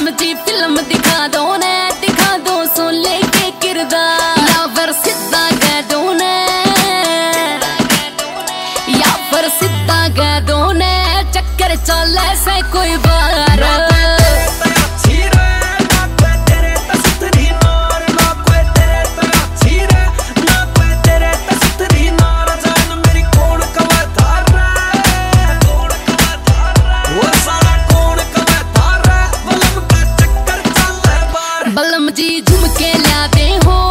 बलम जी फिल्म दिखा दो ने, दिखा दो सोले के किरदार, या फिर सीधा कह दो ने, या फिर सीधा कह दो ने चक्कर चले से कोई बार। बलम जी झुमके ला दे हो